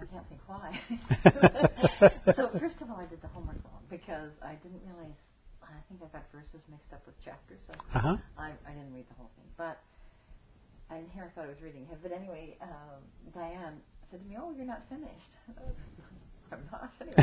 can't think why. So first of all, I did the homework wrong because I didn't realize. I think I got verses mixed up with chapters, so I didn't read the whole thing. But here I thought I was reading it. But anyway, Diane said to me, "Oh, you're not finished." I'm not anyway.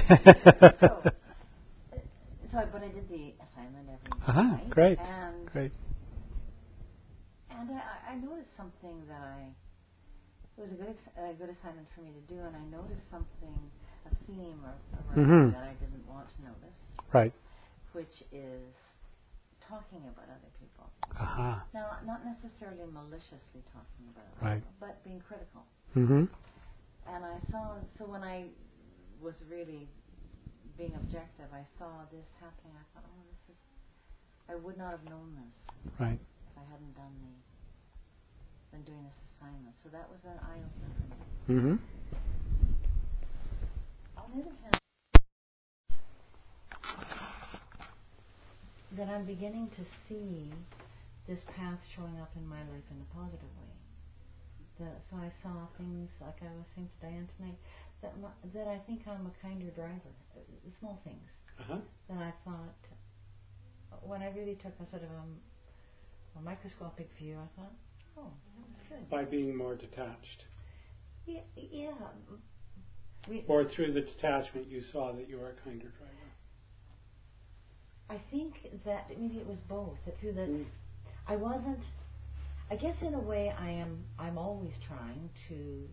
But I did the assignment every night. Great. And great. And I noticed something that it was a good assignment for me to do, and I noticed something, a theme or that I didn't want to notice. Right. Which is talking about other people. Now, not necessarily maliciously talking about them, but being critical. And I saw, so when I was really being objective, I saw this happening. I thought, I would not have known this if I hadn't been doing this assignment. So that was an eye-opener for me. On the other hand, that I'm beginning to see this path showing up in my life in a positive way. So I saw things, like I was saying to Diane tonight, that I think I'm a kinder driver. Small things. That I thought, when I really took a sort of a microscopic view, I thought, oh, that was good. By being more detached. Yeah. Or through the detachment you saw that you were a kinder driver. I think that maybe it was both. That through the, I wasn't. I guess in a way I'm always trying to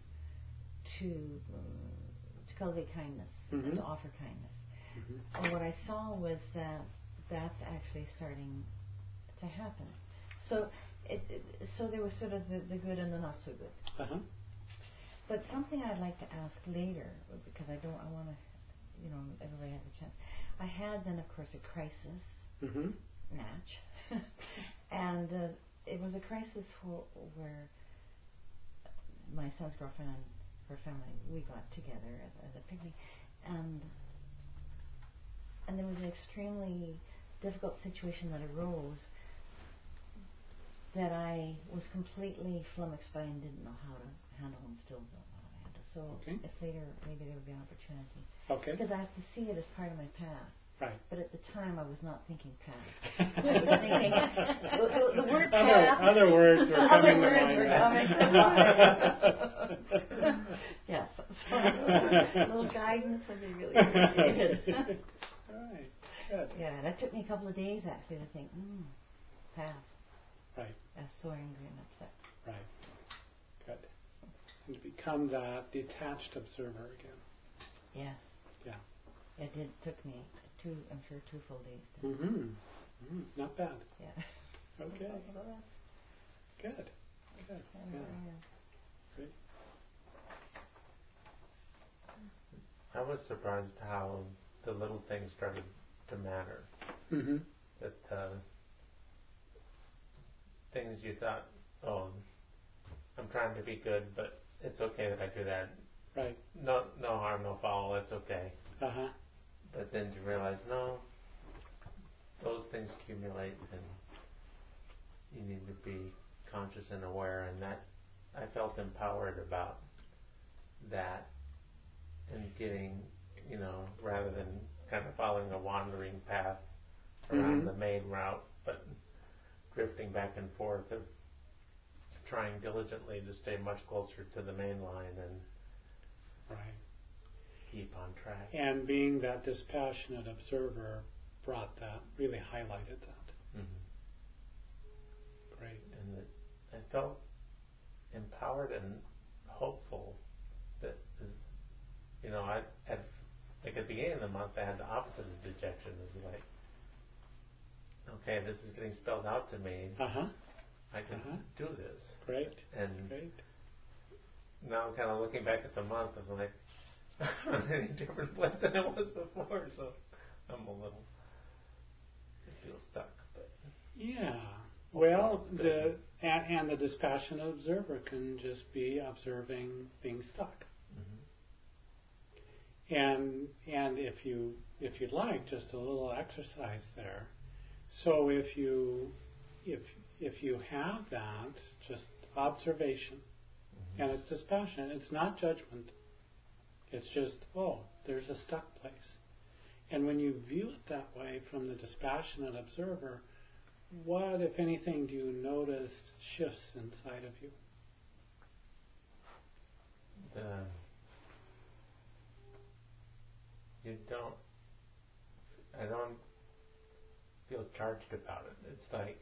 cultivate kindness and to offer kindness. And what I saw was that that's actually starting to happen. So so there was sort of the good and the not so good. But something I'd like to ask later, because I want to, everybody has a chance. I had then, of course, a crisis, match, and it was a crisis where my son's girlfriend and her family, we got together at a picnic, and there was an extremely difficult situation that arose that I was completely flummoxed by and didn't know how to handle and still don't know how to handle. So if later, maybe there would be an opportunity. Because I have to see it as part of my path. Right. But at the time, I was not thinking path. I was thinking the word path. Other words were coming to mind. Yes. So a little guidance would be really appreciated. Right. Good. Yeah, and it took me a couple of days actually to think, path. Right. I was so angry and upset. Right. Good. And to become that detached observer again. Yes. Yeah. It took me two full days. Not bad. Yeah. Okay. Good. Yeah. Great. I was surprised how the little things started to matter. That things you thought, I'm trying to be good, but it's okay that I do that. Right. No harm, no foul. It's okay. But then to realize, no, those things accumulate, and you need to be conscious and aware. And that I felt empowered about that, and getting, rather than kind of following a wandering path around the main route, but drifting back and forth, of trying diligently to stay much closer to the main line and keep on track. And being that dispassionate observer brought that, really highlighted that. Great. And I felt empowered and hopeful that, at the beginning of the month, I had the opposite of dejection. It was like, okay, this is getting spelled out to me. I can do this. Great. And now I'm kind of looking back at the month, I'm like, I'm in a different place than I was before, so I'm I feel stuck. But yeah. Well, the dispassionate observer can just be observing being stuck. And if you'd like, just a little exercise there. So if you have that, just observation, and it's dispassionate, it's not judgment. It's just, oh, there's a stuck place. And when you view it that way from the dispassionate observer, what, if anything, do you notice shifts inside of you? I don't feel charged about it. It's like,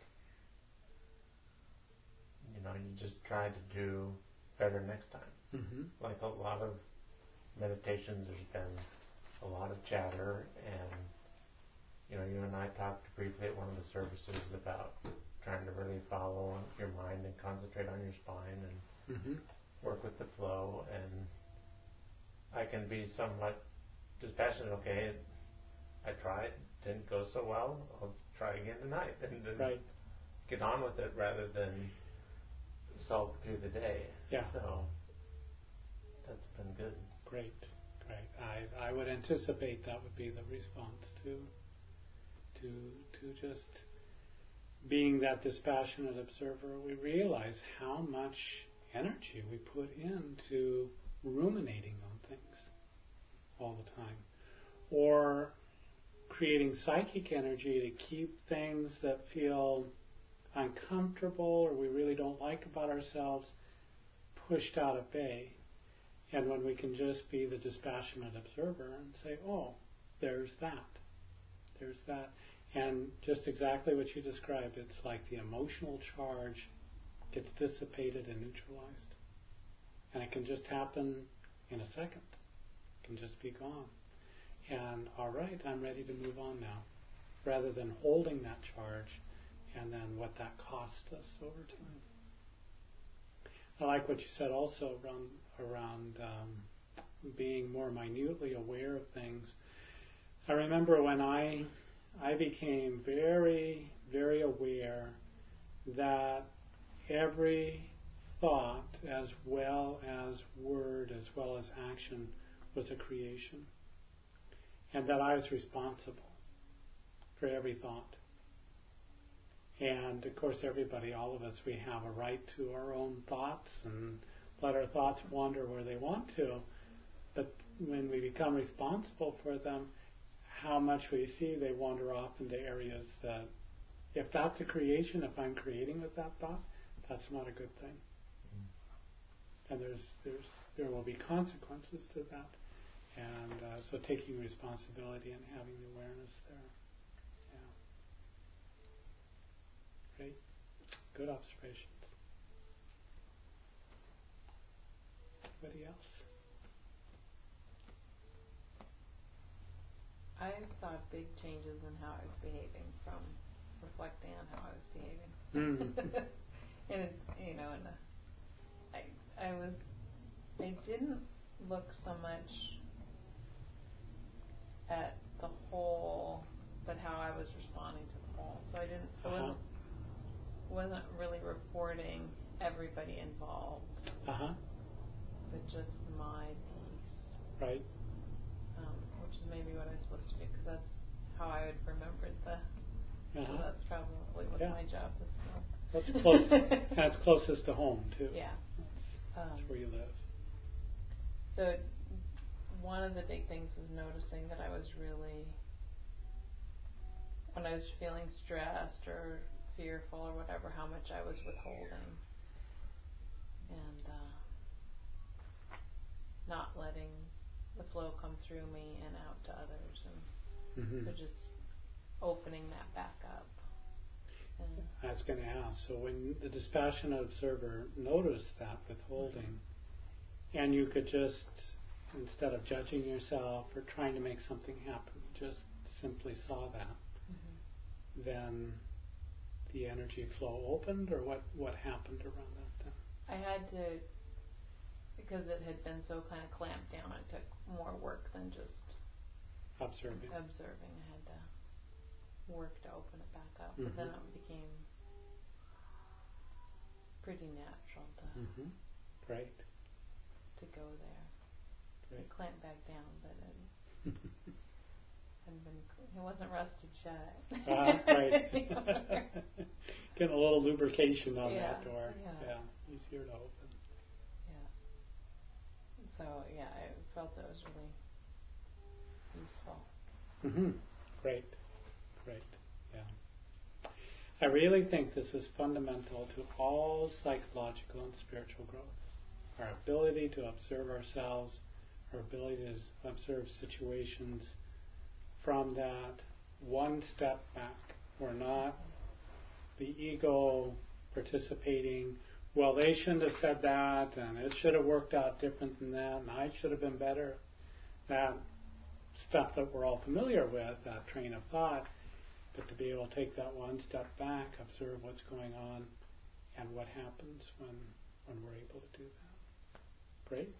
you just try to do better next time. Mm-hmm. Like a lot of meditations, there's been a lot of chatter, and you and I talked briefly at one of the services about trying to really follow your mind and concentrate on your spine and mm-hmm. work with the flow. And I can be somewhat dispassionate. Okay, I tried, didn't go so well. I'll try again tonight, and then right. get on with it rather than sulk through the day. Yeah. So that's been good. Great. I would anticipate that would be the response to just being that dispassionate observer. We realize how much energy we put into ruminating on things all the time, or creating psychic energy to keep things that feel uncomfortable or we really don't like about ourselves pushed out of bay. And when we can just be the dispassionate observer and say, oh, there's that. And just exactly what you described, it's like the emotional charge gets dissipated and neutralized. And it can just happen in a second. It can just be gone. And all right, I'm ready to move on now. Rather than holding that charge and then what that cost us over time. I like what you said also around being more minutely aware of things. I remember when I became very, very aware that every thought, as well as word, as well as action, was a creation, and that I was responsible for every thought. And of course, everybody, all of us, we have a right to our own thoughts and let our thoughts wander where they want to. But when we become responsible for them, how much we see they wander off into areas that, if that's a creation, if I'm creating with that thought, that's not a good thing. And there will be consequences to that. And so taking responsibility and having the awareness there. Great. Good observations. Anybody else? I saw big changes in how I was behaving from reflecting on how I was behaving. And I didn't look so much at the whole, but how I was responding to the whole. So I wasn't really reporting everybody involved, but just my piece. Right. Which is maybe what I'm supposed to do, because that's how I would remember the. So that's probably what my job is. That's close. That's closest to home too. Yeah. That's where you live. So one of the big things was noticing that I was really, when I was feeling stressed or fearful or whatever, how much I was withholding and not letting the flow come through me and out to others, and so just opening that back up. I was going to ask, so when the dispassionate observer noticed that withholding, and you could just, instead of judging yourself or trying to make something happen, just simply saw that, then the energy flow opened, or what happened around that then? I had to, because it had been so kind of clamped down, it took more work than just observing. I had to work to open it back up, but then it became pretty natural to Great. to go there. Great. It clamped back down, but it wasn't rusted shut. Right. Getting a little lubrication on that door. Yeah. Easier to open. Yeah. So yeah, I felt that was really useful. Great. Yeah. I really think this is fundamental to all psychological and spiritual growth. Our ability to observe ourselves, our ability to observe situations from that one step back. We're not the ego participating, well, they shouldn't have said that, and it should have worked out different than that, and I should have been better. That stuff that we're all familiar with, that train of thought, but to be able to take that one step back, observe what's going on, and what happens when we're able to do that. Great.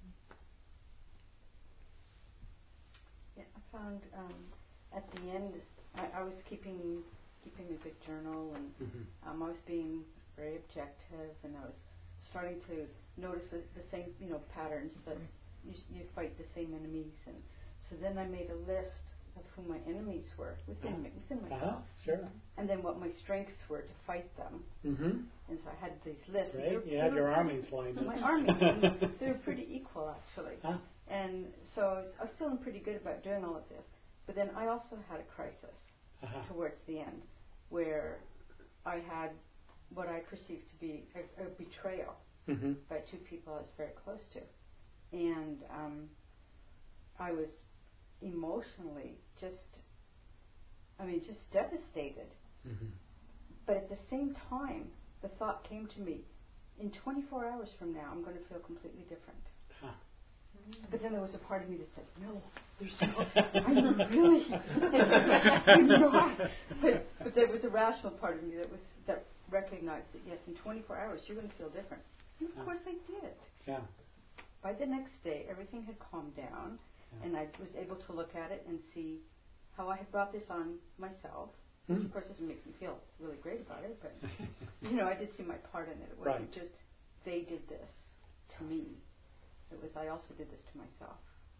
Yeah, I found at the end, I was keeping a good journal, and I was being very objective, and I was starting to notice the same, patterns that you fight the same enemies, and so then I made a list of who my enemies were within myself, sure, and then what my strengths were to fight them. And so I had these lists. Right. You had your armies lined up. My armies, they were pretty equal actually, and so I was feeling pretty good about doing all of this. But then I also had a crisis towards the end, where I had what I perceived to be a betrayal by two people I was very close to, and I was emotionally just devastated. But at the same time, the thought came to me, in 24 hours from now, I'm going to feel completely different. But then there was a part of me that said, no, there's no, I'm not really. I'm not. But there was a rational part of me that recognized that, yes, in 24 hours, you're going to feel different. And of course I did. Yeah. By the next day, everything had calmed down, and I was able to look at it and see how I had brought this on myself. Which, of course, doesn't make me feel really great about it, but, I did see my part in it. It wasn't just, they did this to me. It was, I also did this to myself.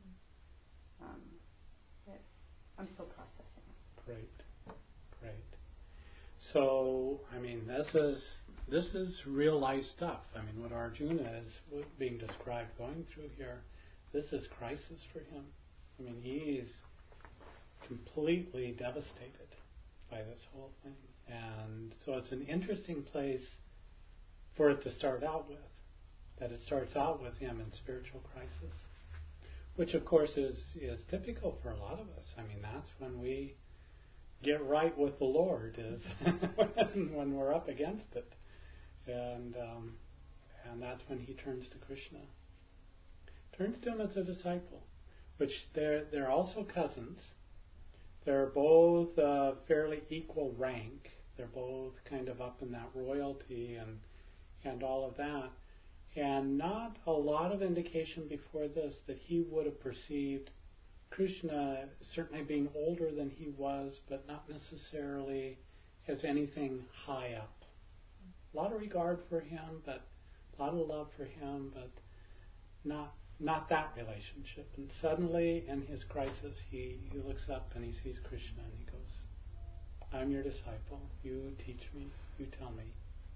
I'm still processing it. Great. So, this is real life stuff. What Arjuna is being described going through here, this is crisis for him. He's completely devastated by this whole thing. And so it's an interesting place for it to start out with, that it starts out with him in spiritual crisis, which of course is typical for a lot of us. That's when we get right with the Lord, is when we're up against it. And that's when he turns to Krishna. Turns to him as a disciple, which they're also cousins. They're both fairly equal rank. They're both kind of up in that royalty and all of that. And not a lot of indication before this that he would have perceived Krishna certainly being older than he was, but not necessarily as anything high up. A lot of regard for him, but a lot of love for him, but not that relationship. And suddenly, in his crisis, he looks up and he sees Krishna and he goes, I'm your disciple. You teach me. You tell me.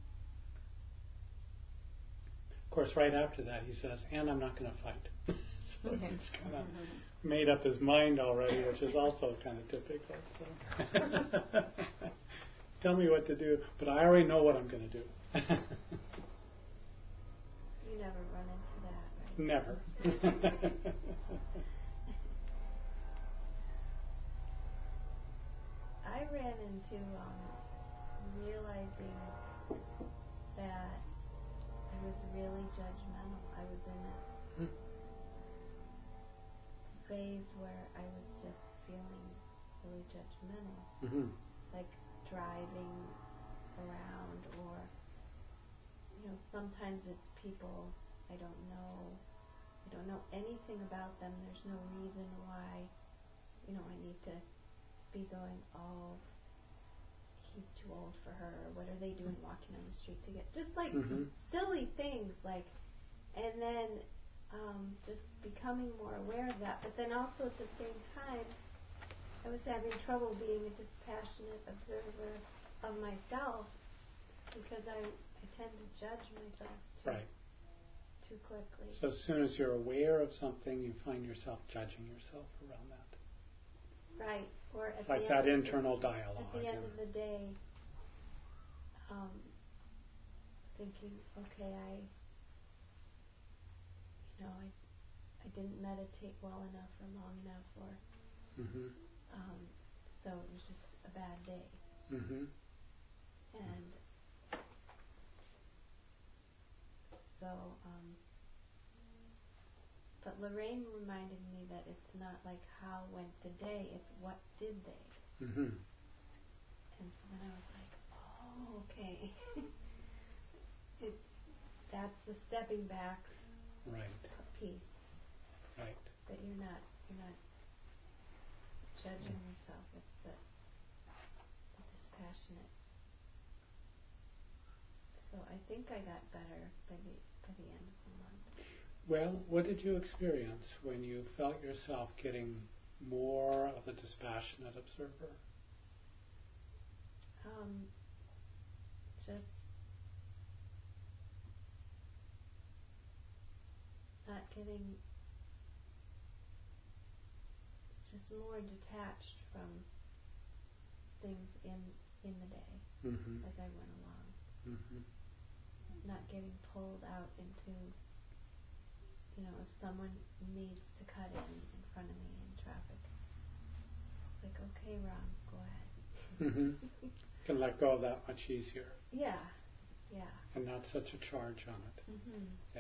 Of course, right after that, he says, and I'm not going to fight. So he's kind of made up his mind already, which is also kind of typical. So. Tell me what to do, but I already know what I'm going to do. You never run into that, right? Never. I ran into realizing that I was really judgmental. I was in this phase where I was just feeling really judgmental, like driving around, or sometimes it's people I don't know anything about them. There's no reason why I need to be going, oh, he's too old for her, or what are they doing walking on the street together, just like silly things, like, and then just becoming more aware of that. But then also at the same time, I was having trouble being a dispassionate observer of myself, because I tend to judge myself too too quickly. So as soon as you're aware of something, you find yourself judging yourself around that. Right. Or at like that internal dialogue. At the end of the day, thinking, okay, I didn't meditate well enough or long enough, or so it was just a bad day. And so, but Lorraine reminded me that it's not like how went the day, it's what did they. And so then I was like, oh, okay. That's the stepping back piece. Right. That you're not judging yourself. It's the dispassionate. So I think I got better by the end of the month. Well, what did you experience when you felt yourself getting more of a dispassionate observer? Just not getting, just more detached from things in the day as I went along. Not getting pulled out into, if someone needs to cut in front of me in traffic, it's like, okay, Ron, go ahead. Can let go of that much easier. Yeah. And not such a charge on it. Yeah.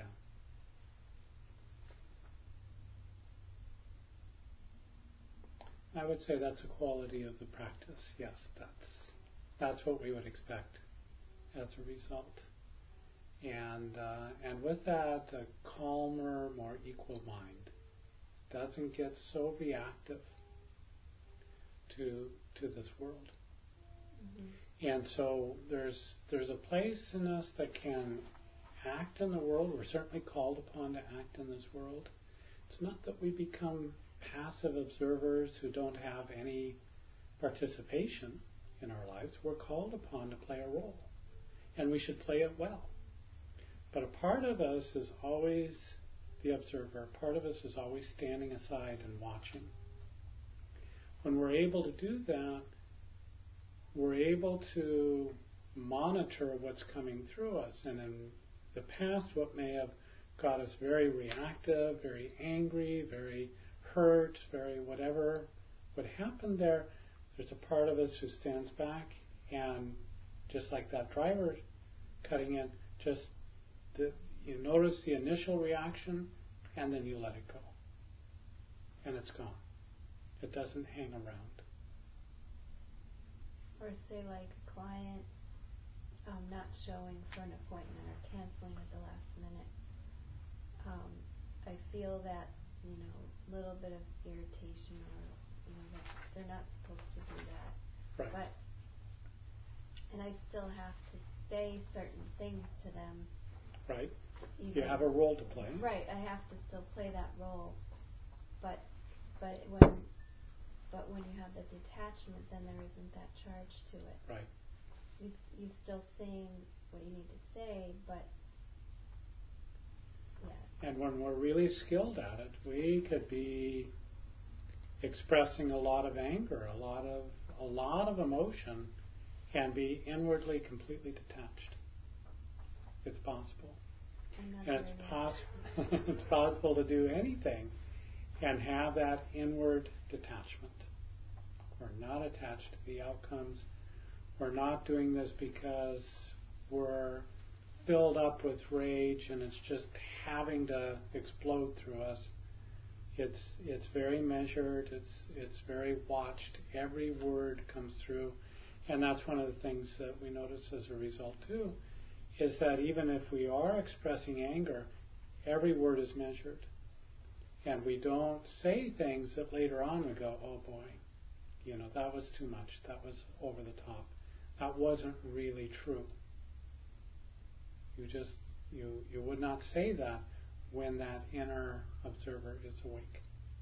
I would say that's a quality of the practice. Yes, that's what we would expect as a result. And with that, a calmer, more equal mind doesn't get so reactive to this world. And so there's a place in us that can act in the world. We're certainly called upon to act in this world. It's not that we become passive observers who don't have any participation in our lives. We're called upon to play a role, and we should play it well. But a part of us is always the observer. A part of us is always standing aside and watching. When we're able to do that, we're able to monitor what's coming through us. And in the past, what may have got us very reactive, very angry, very hurt, very whatever would happen there's a part of us who stands back, and just like that driver cutting in, you notice the initial reaction, and then you let it go. And it's gone. It doesn't hang around. Or say like a client not showing for an appointment or canceling at the last minute. I feel that, little bit of irritation, or, that they're not supposed to do that. Right. And I still have to say certain things to them. Right. You have a role to play. Right. I have to still play that role. But when you have the detachment, then there isn't that charge to it. Right. You still saying what you need to say, but yeah. And when we're really skilled at it, we could be expressing a lot of anger, a lot of emotion, and be inwardly completely detached. It's possible. And it's possible to do anything and have that inward detachment. We're not attached to the outcomes. We're not doing this because we're filled up with rage and it's just having to explode through us. It's very measured. It's very watched. Every word comes through, and that's one of the things that we notice as a result too, is that even if we are expressing anger, every word is measured, and we don't say things that later on we go, oh boy, that was too much. That was over the top. That wasn't really true. You would not say that when that inner observer is awake.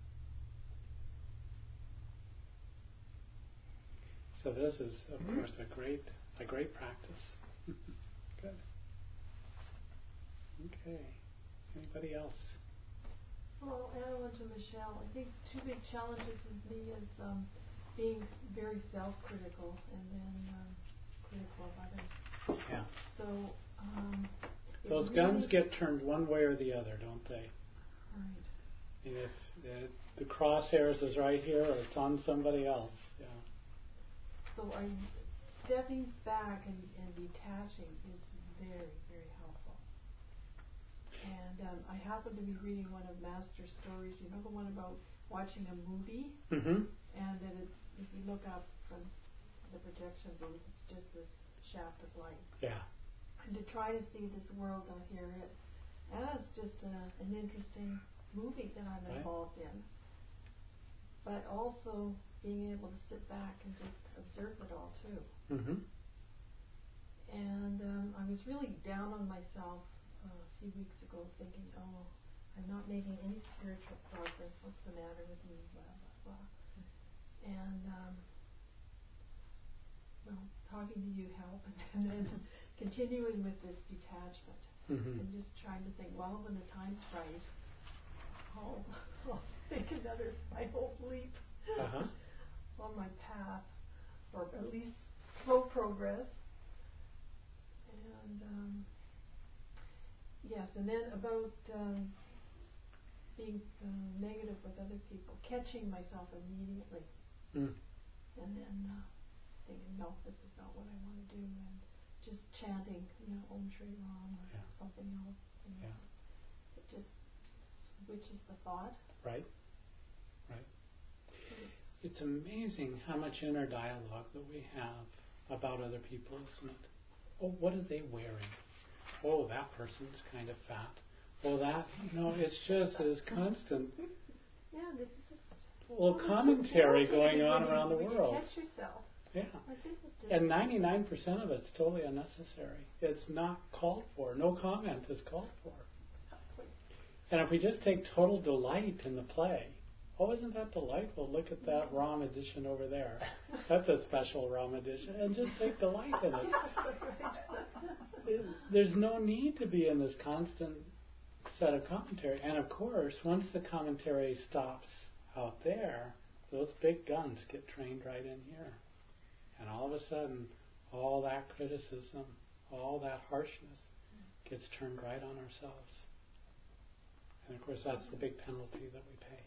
So this is, of course, a great practice. Good. Okay. Anybody else? Well, I'll add on to Michelle. I think two big challenges with me is being very self-critical and then critical of others. Yeah. So those guns get turned one way or the other, don't they? Right. And if the crosshairs is right here or it's on somebody else, yeah. So stepping back and detaching is very, very helpful. And I happen to be reading one of Master's stories. You know the one about watching a movie? Mm-hmm. And that if you look up from the projection booth, it's just this shaft of light. Yeah. And to try to see this world out here, it's just an interesting movie that I'm involved in. But also being able to sit back and just observe it all too. Mm-hmm. And I was really down on myself a few weeks ago, thinking, I'm not making any spiritual progress. What's the matter with me? Blah blah blah. And talking to you helped, and then continuing with this detachment, and just trying to think, when the time's right, I'll take another, I hope, leap on my path, or at least slow progress. And yes, and then about being negative with other people, catching myself immediately, and then thinking, no, this is not what I want to do, and just chanting, Om Shri Ram or something else. It just switches the thought. Right. It's amazing how much inner dialogue that we have about other people, isn't it? Oh, what are they wearing? Oh, that person's kind of fat. Oh, that, it's just this constant commentary going on around the world. You catch yourself. Yeah. And 99% of it's totally unnecessary. It's not called for. No comment is called for. And if we just take total delight in the play, isn't that delightful? Look at that Ram edition over there. That's a special Ram edition. And just take delight in it. There's no need to be in this constant set of commentary. And of course, once the commentary stops out there, those big guns get trained right in here. And all of a sudden, all that criticism, all that harshness gets turned right on ourselves. And of course, that's the big penalty that we pay.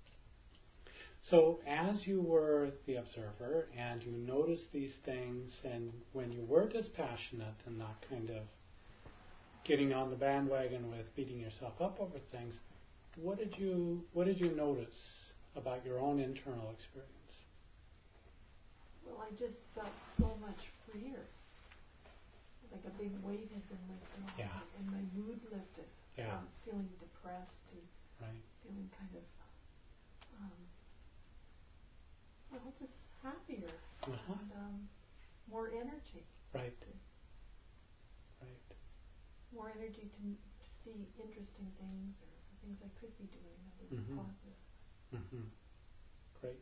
So as you were the observer and you noticed these things, and when you were dispassionate and not kind of getting on the bandwagon with beating yourself up over things, what did you notice about your own internal experience? Well, I just felt so much freer. Like a big weight had been lifted off, and my mood lifted. From feeling depressed to feeling kind of just happier and more energy. Right. More energy to see interesting things or things I could be doing that would be positive. Mm-hmm. Great.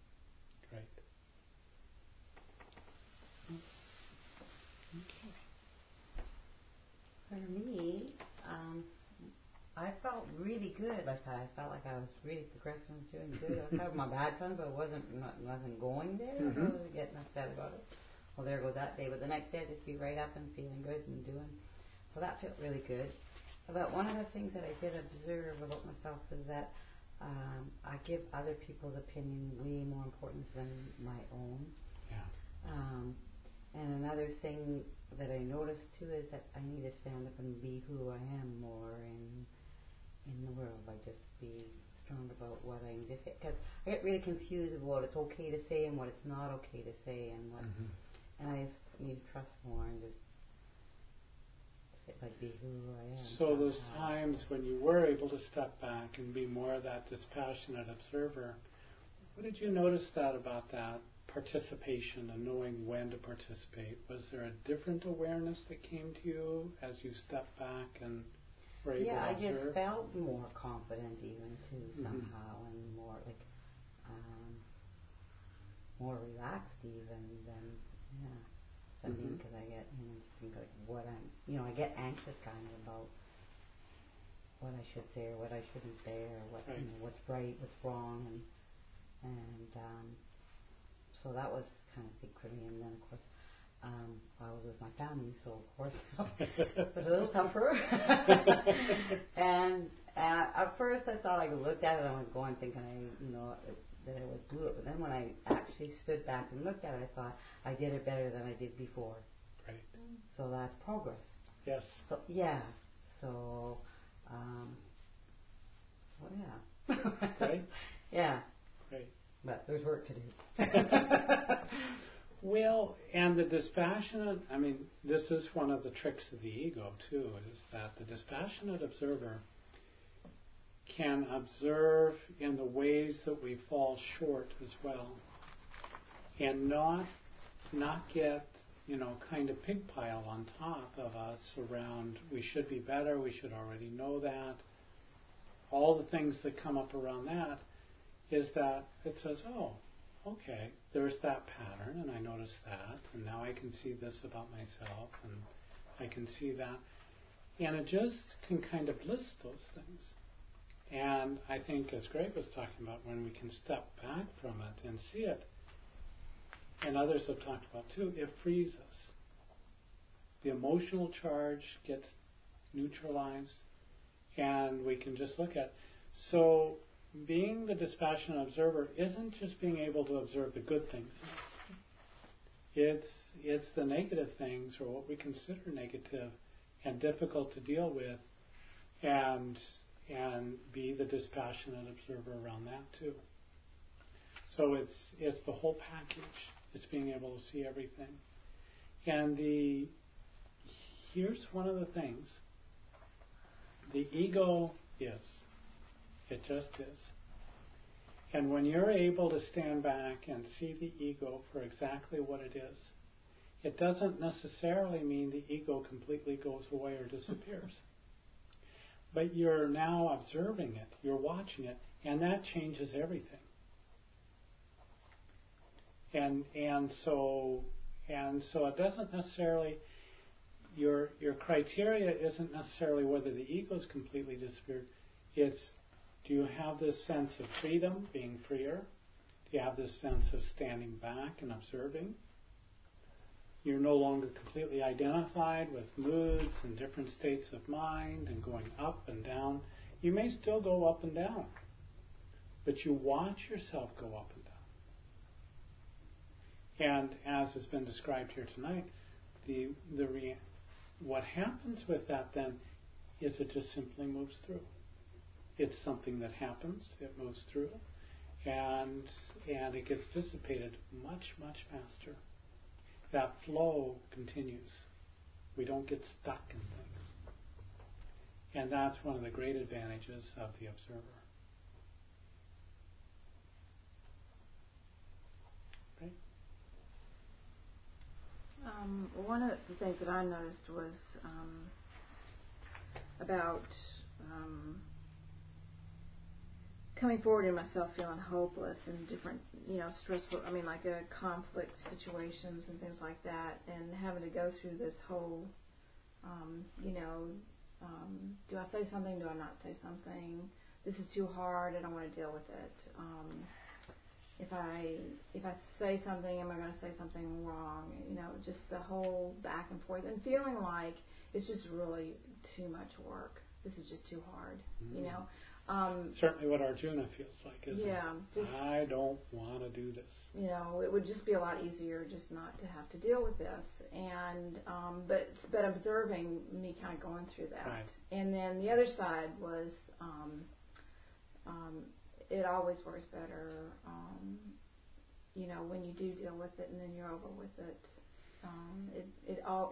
Okay. For me, I felt really good. I felt like I was really progressing, doing good. I was having my bad times, but it wasn't going there. I wasn't getting upset about it. Well, there goes that day. But the next day, I'd just be right up and feeling good and doing. So that felt really good. But one of the things that I did observe about myself is that I give other people's opinion way more importance than my own. Yeah. And another thing that I noticed too is that I need to stand up and be who I am more in the world. Like just be strong about what I'm because I get really confused about what it's okay to say and what it's not okay to say, and what and I just need to trust more and just be who I am. So those times when you were able to step back and be more of that dispassionate observer, what did you notice about that participation and knowing when to participate? Was there a different awareness that came to you as you stepped back and were able to observe? I just felt more confident even too somehow, and more more relaxed even than because I get just think like what I'm I get anxious kind of about what I should say or what I shouldn't say, or what what's right, what's wrong, and so that was kind of big for me. And then of course I was with my family, so of course it was a little tougher. And at first I thought I looked at it and I was going thinking that I would do it, but then when I actually stood back and looked at it, I thought I did it better than I did before. Right. So that's progress. Yes. So yeah. So yeah. Right. Yeah. Right. But there's work to do. Well, and the dispassionate, I mean, this is one of the tricks of the ego too, is that the dispassionate observer can observe in the ways that we fall short as well, and not get, kind of pig pile on top of us around we should be better, we should already know that. All the things that come up around that is that it says, oh, okay, there's that pattern, and I notice that, and now I can see this about myself, and I can see that. And it just can kind of list those things. And I think, as Greg was talking about, when we can step back from it and see it, and others have talked about too, it frees us. The emotional charge gets neutralized, and we can just look at it. So being the dispassionate observer isn't just being able to observe the good things. It's the negative things, or what we consider negative and difficult to deal with, and be the dispassionate observer around that too. So it's the whole package. It's being able to see everything. And here's one of the things. The ego is. It just is. And when you're able to stand back and see the ego for exactly what it is, it doesn't necessarily mean the ego completely goes away or disappears. But you're now observing it, you're watching it, and that changes everything. And so it doesn't necessarily, your criteria isn't necessarily whether the ego's completely disappeared. It's, do you have this sense of freedom, being freer? Do you have this sense of standing back and observing? You're no longer completely identified with moods and different states of mind and going up and down. You may still go up and down, but you watch yourself go up and down. And as has been described here tonight, what happens with that then is it just simply moves through. It's something that happens, it moves through, and it gets dissipated much, much faster. That flow continues. We don't get stuck in things. And that's one of the great advantages of the observer. Right? One of the things that I noticed was about coming forward in myself feeling hopeless in different, stressful, like conflict situations and things like that, and having to go through this whole, do I say something, do I not say something, this is too hard, I don't want to deal with it, if I say something, am I going to say something wrong, just the whole back and forth, and feeling like it's just really too much work, this is just too hard, certainly what Arjuna feels like, isn't it? Just, I don't want to do this. It would just be a lot easier just not to have to deal with this. And but observing me kind of going through that. Right. And then the other side was it always works better, when you do deal with it and then you're over with it. It all,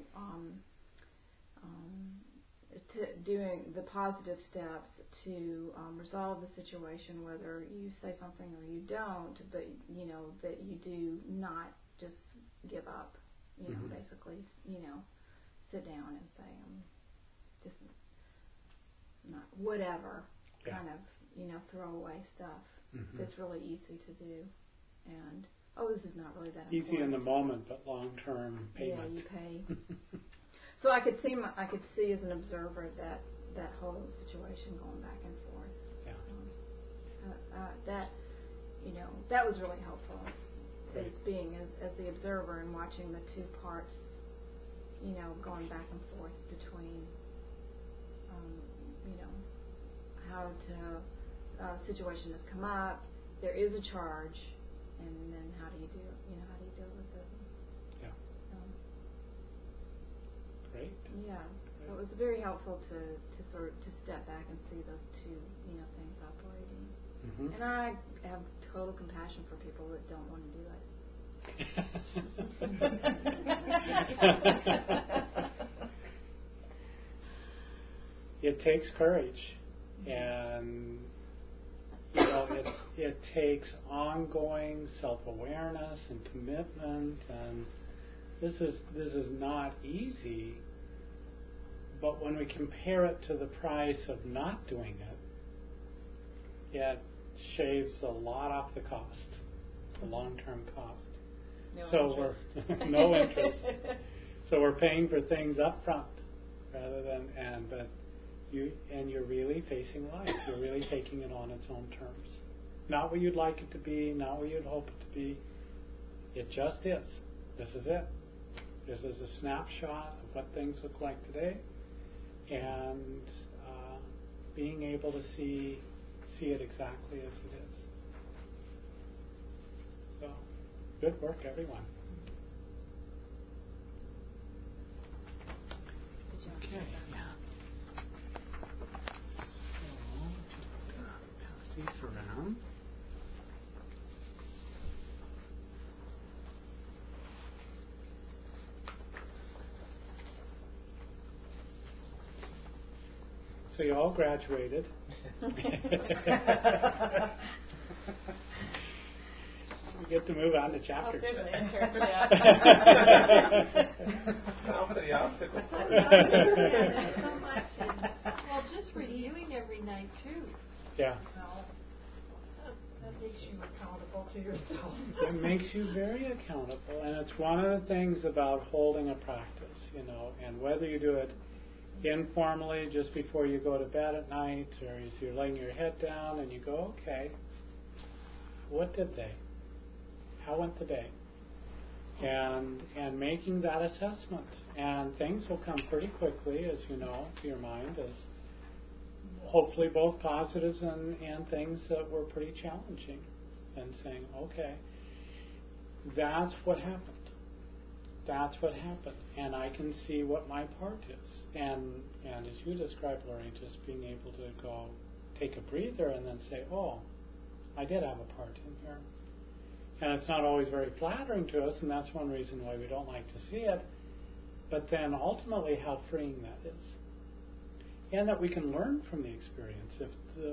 doing the positive steps to resolve the situation, whether you say something or you don't, but that you do not just give up, basically, sit down and say, just not whatever, kind of, throw away stuff that's really easy to do, and this is not really that easy important. in the moment, but long-term payment. Yeah, you pay. So I could see as an observer that that whole situation going back and forth. Yeah. That, that was really helpful. Right. As being as the observer and watching the two parts, going back and forth between, how a situation has come up, there is a charge, and then how do you deal with it? Yeah. Great. Yeah. Great. It was very helpful to step back and see those two, things operating. Mm-hmm. And I have total compassion for people that don't want to do it. It takes courage, and it takes ongoing self-awareness and commitment, and this is not easy. But when we compare it to the price of not doing it, it shaves a lot off the cost, the long-term cost. No interest. No interest. So we're paying for things up front rather than you're really facing life. You're really taking it on its own terms. Not what you'd like it to be, not what you'd hope it to be. It just is. This is it. This is a snapshot of what things look like today, and being able to see it exactly as it is. So, good work, everyone. Okay, yeah. So, just pass these around. So you all graduated. You get to move on to chapter 2. Now for the obstacle. So much. Well, just reviewing every night too. Yeah. That makes you accountable to yourself. It makes you very accountable, and it's one of the things about holding a practice, and whether you do it informally just before you go to bed at night, or as you're laying your head down and you go, okay, what did they? How went the day? And making that assessment. And things will come pretty quickly, as you know, to your mind, as hopefully both positives and things that were pretty challenging. And saying, okay, that's what happened. That's what happened. And I can see what my part is. And as you described, Lori, just being able to go take a breather and then say, oh, I did have a part in here. And it's not always very flattering to us, and that's one reason why we don't like to see it. But then ultimately how freeing that is. And that we can learn from the experience. If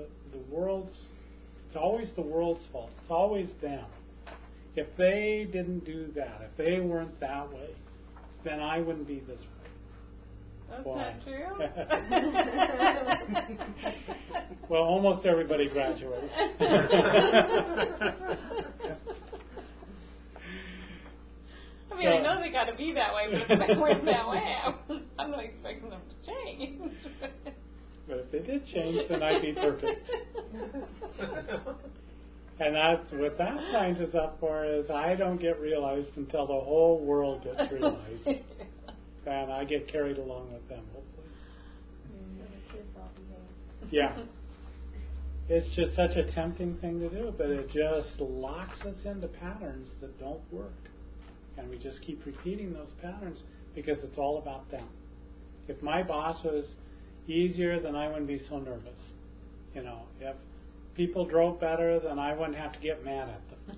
it's always the world's fault. It's always them. If they didn't do that, if they weren't that way, then I wouldn't be this way. That's Why? not true. Well, almost everybody graduates. I mean, I know they got to be that way, but if they weren't that way, I'm not expecting them to change. But if they did change, then I'd be perfect. And that's what that signs us up for, is I don't get realized until the whole world gets realized. And I get carried along with them, hopefully. Yeah. It's just such a tempting thing to do, but it just locks us into patterns that don't work. And we just keep repeating those patterns because it's all about them. If my boss was easier, then I wouldn't be so nervous. If people drove better, then I wouldn't have to get mad at them.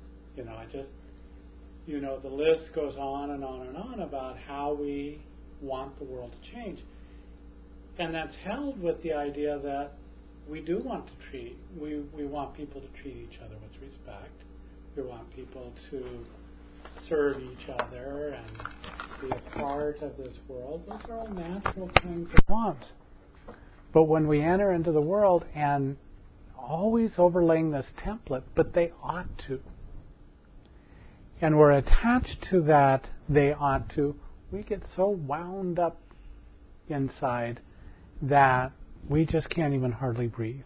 The list goes on and on and on about how we want the world to change. And that's held with the idea that we do want to we want people to treat each other with respect. We want people to serve each other and be a part of this world. Those are all natural things of wants. But when we enter into the world and always overlaying this template, but they ought to, and we're attached to that they ought to, we get so wound up inside that we just can't even hardly breathe.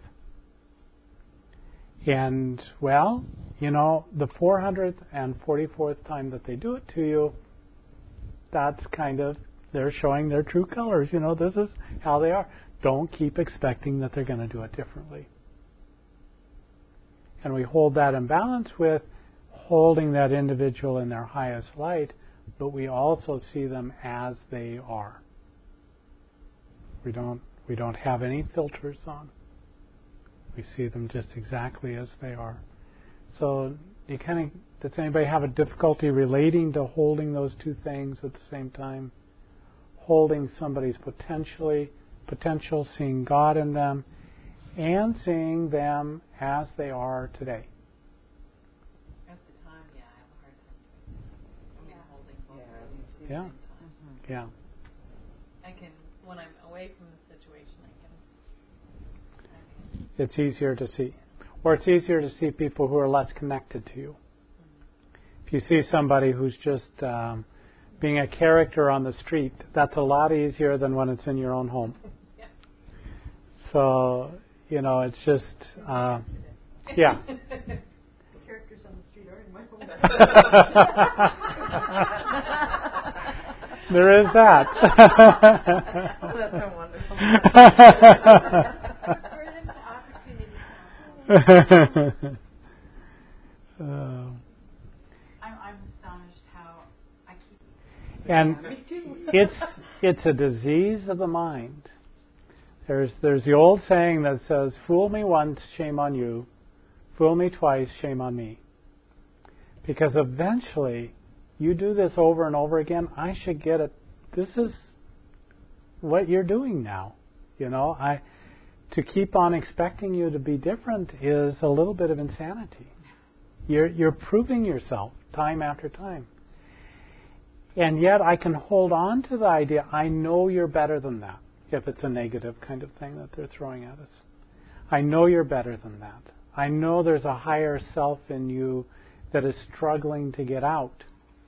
And, well, the 444th time that they do it to you, that's kind of, they're showing their true colors. This is how they are. Don't keep expecting that they're going to do it differently. And we hold that in balance with holding that individual in their highest light, but we also see them as they are. We don't have any filters on. We see them just exactly as they are. So does anybody have a difficulty relating to holding those two things at the same time? Holding somebody's potential, seeing God in them, and seeing them as they are today. At the time, I have a hard time holding both of those at the Yeah. same time. Mm-hmm. Yeah. I can, when I'm away from the situation, It's easier to see. Or it's easier to see people who are less connected to you. If you see somebody who's just being a character on the street, that's a lot easier than when it's in your own home. Yeah. So, it's just, yeah. The characters on the street are in my home. There is that. That's so wonderful. I'm astonished how I keep. And it's a disease of the mind. There's the old saying that says, "Fool me once, shame on you. Fool me twice, shame on me." Because eventually, you do this over and over again. I should get it. This is what you're doing now. To keep on expecting you to be different is a little bit of insanity. You're proving yourself time after time. And yet I can hold on to the idea, I know you're better than that, if it's a negative kind of thing that they're throwing at us. I know you're better than that. I know there's a higher self in you that is struggling to get out.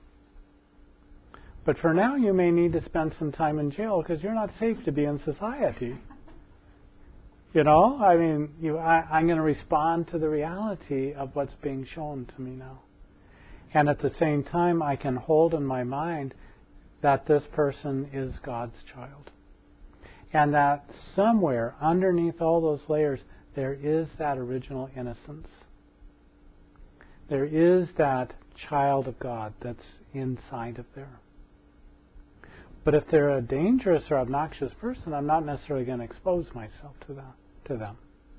But for now, you may need to spend some time in jail because you're not safe to be in society. I'm going to respond to the reality of what's being shown to me now. And at the same time, I can hold in my mind that this person is God's child. And that somewhere underneath all those layers, there is that original innocence. There is that child of God that's inside of there. But if they're a dangerous or obnoxious person, I'm not necessarily going to expose myself to them.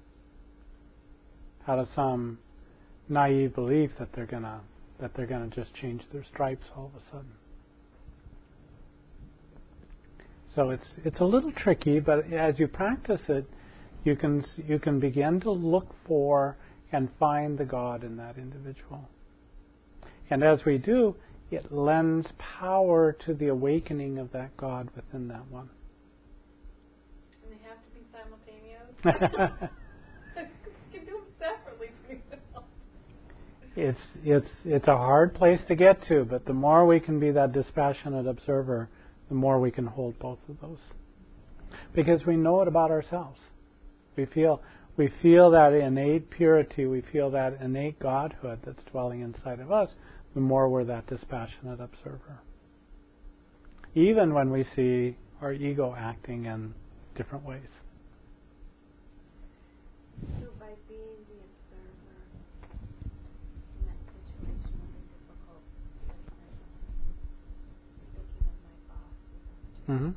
Out of some naive belief that they're going to just change their stripes all of a sudden. So it's a little tricky, but as you practice it, you can begin to look for and find the God in that individual. And as we do, it lends power to the awakening of that God within that one. And they have to be simultaneous? You can do them separately. It's a hard place to get to, but the more we can be that dispassionate observer, the more we can hold both of those. Because we know it about ourselves. We feel that innate purity, we feel that innate Godhood that's dwelling inside of us, the more we're that dispassionate observer. Even when we see our ego acting in different ways. So by being the observer in that situation when it's difficult, thinking of my boss, then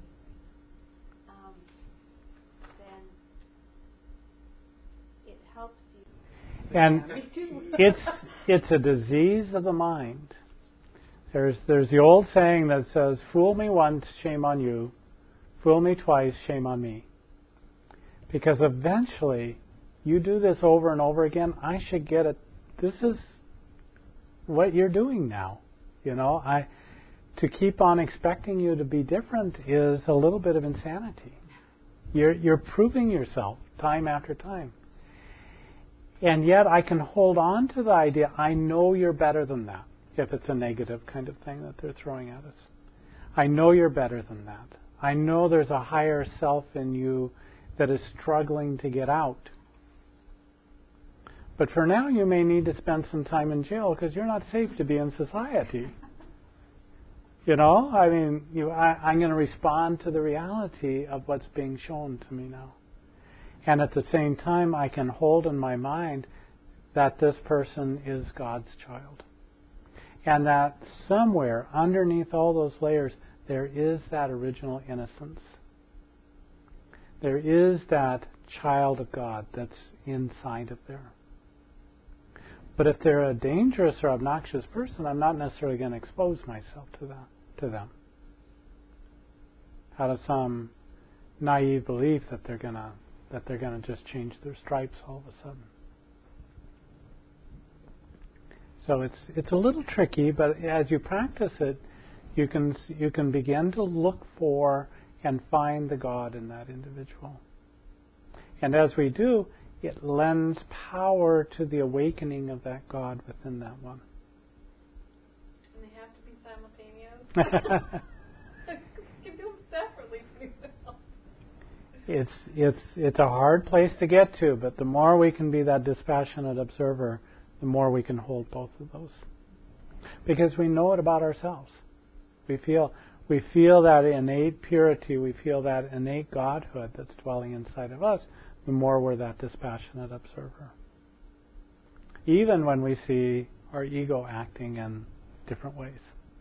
it helps you. And it's a disease of the mind. There's the old saying that says, "Fool me once, shame on you. Fool me twice, shame on me." Because eventually, you do this over and over again, I should get it. This is what you're doing now. To keep on expecting you to be different is a little bit of insanity. You're proving yourself time after time. And yet I can hold on to the idea, I know you're better than that, if it's a negative kind of thing that they're throwing at us. I know you're better than that. I know there's a higher self in you that is struggling to get out. But for now, you may need to spend some time in jail because you're not safe to be in society. You know, I mean, I'm going to respond to the reality of what's being shown to me now. And at the same time, I can hold in my mind that this person is God's child. And that somewhere underneath all those layers, there is that original innocence. There is that child of God that's inside of there. But if they're a dangerous or obnoxious person, I'm not necessarily going to expose myself to them. Out of some naive belief that they're going to just change their stripes all of a sudden. So it's a little tricky, but as you practice it, you can begin to look for and find the God in that individual. And as we do, it lends power to the awakening of that God within that one. And they have to be simultaneous? You can do them separately pretty well. It's a hard place to get to, but the more we can be that dispassionate observer, the more we can hold both of those. Because we know it about ourselves. We feel that innate purity, we feel that innate Godhood that's dwelling inside of us, the more we're that dispassionate observer. Even when we see our ego acting in different ways.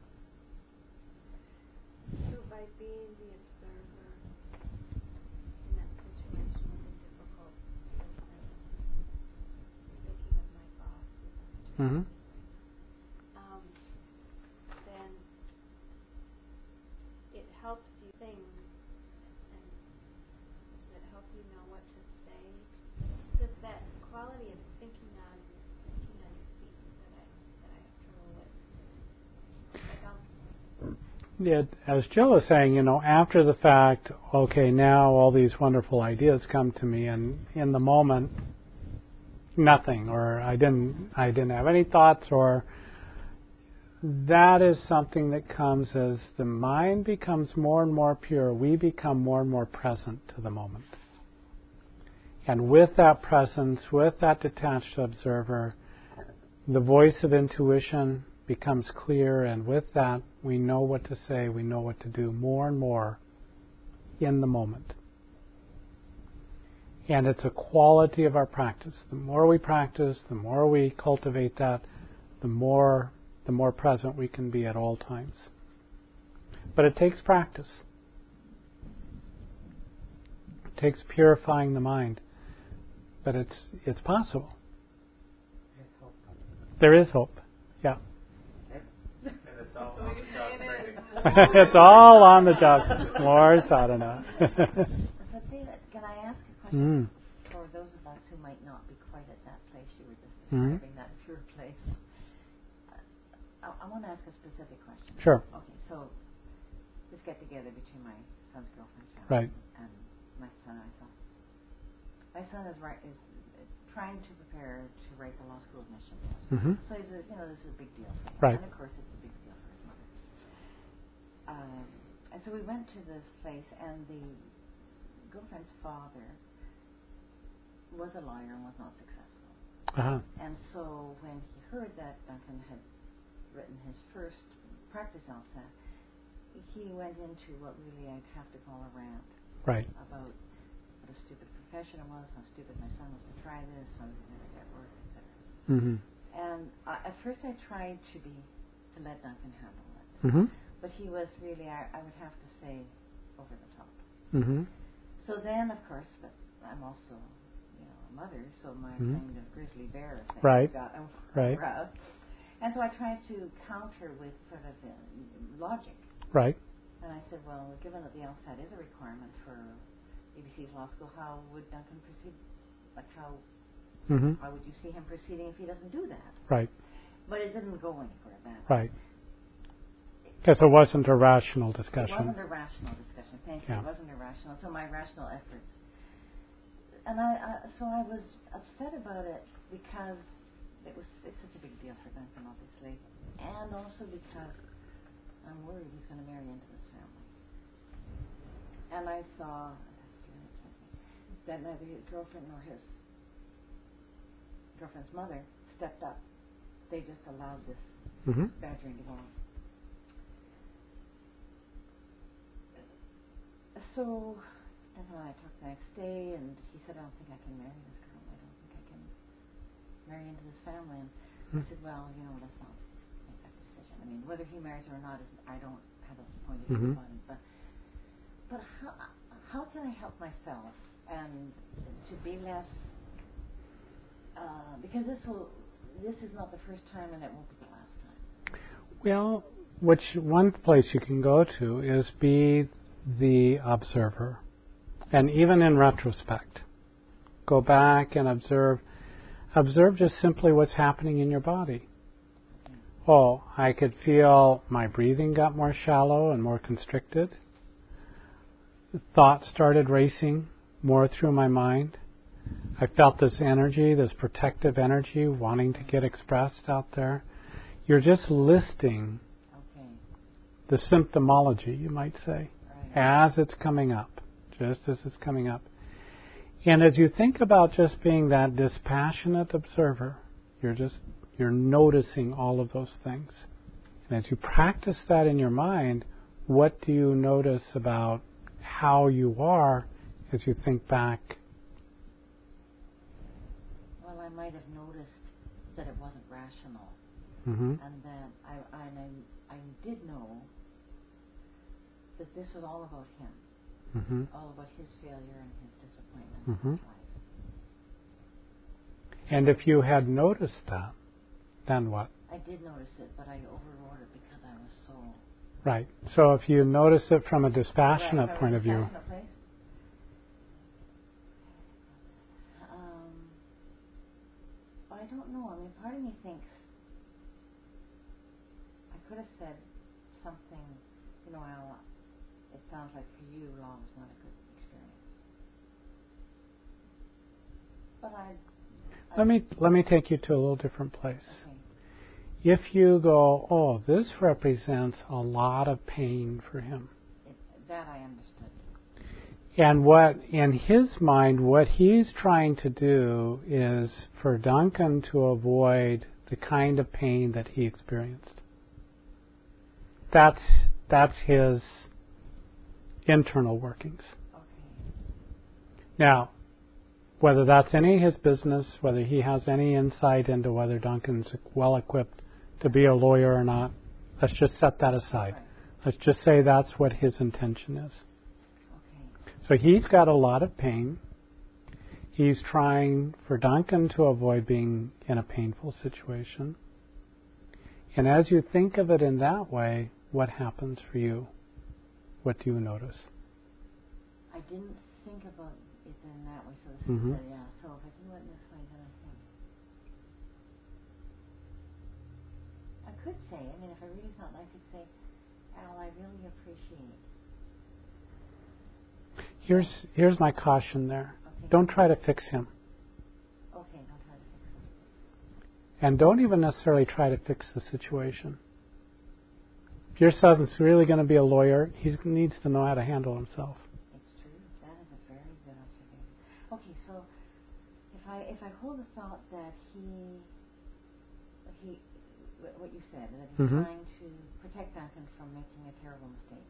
So by being the observer in that situation with a difficult person, thinking of my boss, Mm-hmm. then it helps you think, and does it help you know what to say? Because that quality of thinking on your feet that I struggle with. Yeah, as Jill was saying, after the fact, okay, now all these wonderful ideas come to me, and in the moment, nothing, or I didn't have any thoughts, or that is something that comes as the mind becomes more and more pure. We become more and more present to the moment. And with that presence, with that detached observer, the voice of intuition becomes clear, and with that, we know what to say, we know what to do more and more in the moment. And it's a quality of our practice. The more we practice, the more we cultivate that, the more present we can be at all times. But it takes practice. It takes purifying the mind. But it's possible. There is hope. Yeah. And it's all on the job training. It's all on the job. More sadhana. So David, can I ask a question for those of us who might not be quite at that place you were just describing, that pure place? I want to ask a specific question. Sure. Okay, so this get together between my son's girlfriend Sharon and my son and I. My son is trying to prepare to write the law school admission test. Mm-hmm. So he's this is a big deal for him. Right. And of course it's a big deal for his mother. And so we went to this place, and the girlfriend's father was a lawyer and was not successful. Uh-huh. And so when he heard that Duncan had written his first practice LSAT, he went into what really I'd have to call a rant. Right. About what a stupid profession it was, how stupid my son was to try this, how he would never get work, etc. Mm-hmm. And at first I tried to let Duncan handle it. Mm-hmm. But he was really, I would have to say, over the top. Mm-hmm. So then, of course, but I'm also, a mother, so my kind of grizzly bear thing got aroused. And so I tried to counter with sort of logic. Right. And I said, well, given that the LSAT is a requirement for ABC's law school, how would Duncan proceed? Like how would you see him proceeding if he doesn't do that? Right. But it didn't go anywhere. Right. Because it wasn't a rational discussion. It wasn't a rational discussion. Thank you. It wasn't irrational. So my rational efforts. And so I was upset about it because it's such a big deal for Duncan, obviously, and also because I'm worried he's going to marry into this family. And I saw that neither his girlfriend nor his girlfriend's mother stepped up. They just allowed this badgering to go on. So, Stefan and I talked the next day, and he said, I don't think I can marry this girl. I don't think I can marry into this family. And I said, well, let's not make that decision. I mean, whether he marries her or not, I don't have a point of view on it. But how can I help myself and to be less, because this is not the first time and it won't be the last time. Well, one place you can go to is be the observer. And even in retrospect, go back and observe just simply what's happening in your body. Oh, I could feel my breathing got more shallow and more constricted. Thoughts started racing more through my mind. I felt this energy, this protective energy wanting to get expressed out there. You're just listing the symptomology, you might say, as it's coming up, just as it's coming up. And as you think about just being that dispassionate observer, you're noticing all of those things. And as you practice that in your mind, what do you notice about how you are as you think back? Well, I might have noticed that it wasn't rational, and that I did know that this was all about him, all about his failure and his disappointment in his life. And if you had noticed that, then what? I did notice it, but I overrode it because I was so... Right. So if you notice it from a dispassionate point of view... I don't know. I mean, part of me thinks I could have said something, it sounds like for you, law was not a good experience. But Let me take you to a little different place. Okay. If you go, oh, this represents a lot of pain for him. That I understood. And what, in his mind, what he's trying to do is for Duncan to avoid the kind of pain that he experienced. That's his internal workings. Okay. Now, whether that's any of his business, whether he has any insight into whether Duncan's well equipped to be a lawyer or not, let's just set that aside. Right. Let's just say that's what his intention is. So he's got a lot of pain. He's trying for Duncan to avoid being in a painful situation. And as you think of it in that way, what happens for you? What do you notice? I didn't think about it in that way. So so if I do it this way, then I could say, if I really thought, I could say, Al, I really appreciate. Here's my caution there. Okay. Don't try to fix him. Okay, don't try to fix him. And don't even necessarily try to fix the situation. If your son's really going to be a lawyer, he needs to know how to handle himself. It's true. That is a very good observation. Okay, so if I hold the thought that he what you said, that he's trying to protect Duncan from making a terrible mistake.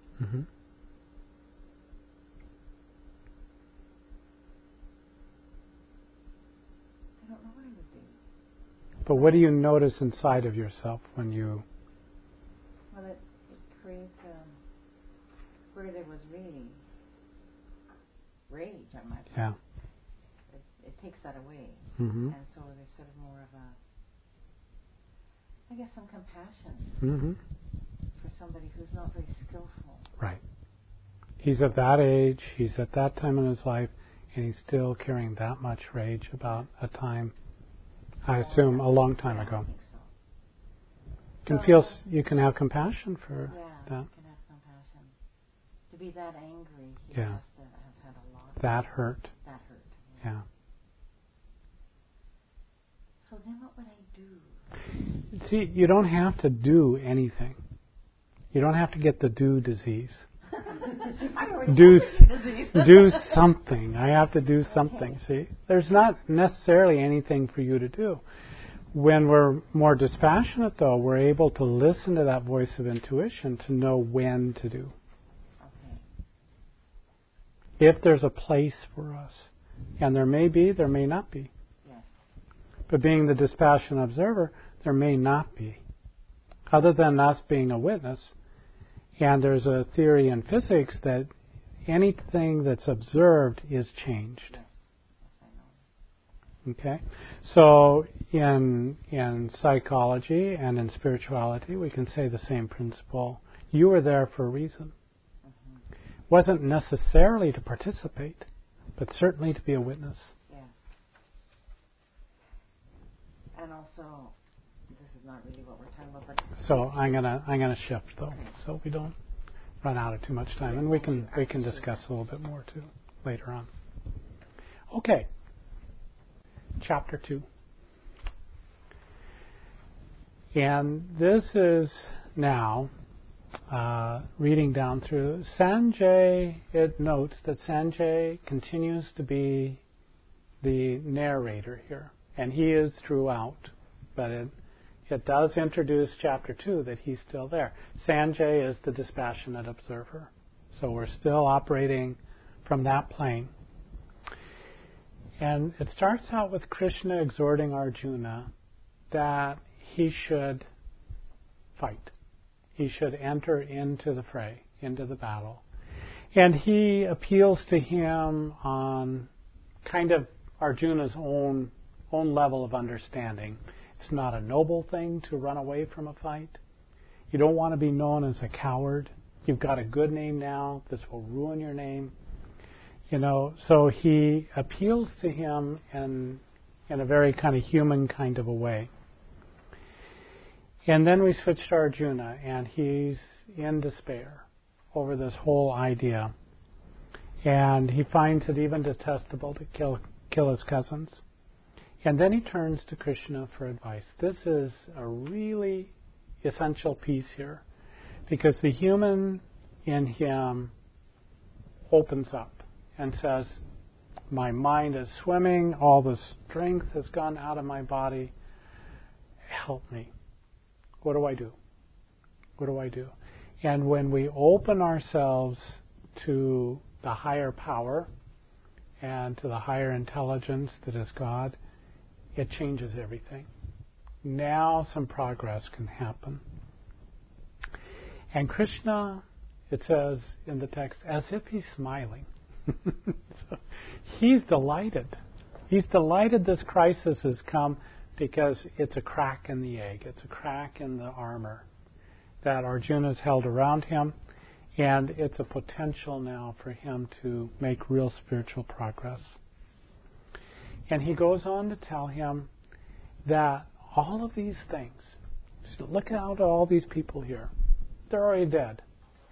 I don't know what I would do. But what do you notice inside of yourself when you... Well, it creates where there was really rage on my part. Yeah. It takes that away. And so there's sort of more of some compassion for somebody who's not very skillful. Right. He's at that age, he's at that time in his life, and he's still carrying that much rage about a time, I assume, a long time ago. I think so. You can have compassion for that. Yeah, you can have compassion. To be that angry, he has to have had a lot. That hurt. That hurt. Yeah. So then what would I do? See, you don't have to do anything. You don't have to get the do disease. do something. I have to do something. See, there's not necessarily anything for you to do. When we're more dispassionate, though, we're able to listen to that voice of intuition to know when to do. If there's a place for us, and there may be, there may not be. But being the dispassionate observer, there may not be. Other than us being a witness, and there's a theory in physics that anything that's observed is changed. Okay? So in psychology and in spirituality, we can say the same principle. You were there for a reason. Wasn't necessarily to participate, but certainly to be a witness. Yeah. And also, this is not really what we're talking about, but so I'm gonna shift though, so we don't run out of too much time, and we can discuss a little bit more too later on. Okay. Chapter 2. And this is now reading down through. Sanjay, it notes that Sanjay continues to be the narrator here, and he is throughout, but it does introduce Chapter 2 that he's still there. Sanjay is the dispassionate observer, so we're still operating from that plane. And it starts out with Krishna exhorting Arjuna that he should fight. He should enter into the fray, into the battle. And he appeals to him on kind of Arjuna's own level of understanding. It's not a noble thing to run away from a fight. You don't want to be known as a coward. You've got a good name now. This will ruin your name. So he appeals to him in a very kind of human kind of a way. And then we switch to Arjuna, and he's in despair over this whole idea. And he finds it even detestable to kill his cousins. And then he turns to Krishna for advice. This is a really essential piece here, because the human in him opens up and says, my mind is swimming, all the strength has gone out of my body, help me. What do I do? What do I do? And when we open ourselves to the higher power and to the higher intelligence that is God, it changes everything. Now some progress can happen. And Krishna, it says in the text, as if he's smiling. So he's delighted. He's delighted this crisis has come because it's a crack in the egg. It's a crack in the armor that Arjuna's held around him, and it's a potential now for him to make real spiritual progress. And he goes on to tell him that all of these things, so look out at all these people here, they're already dead.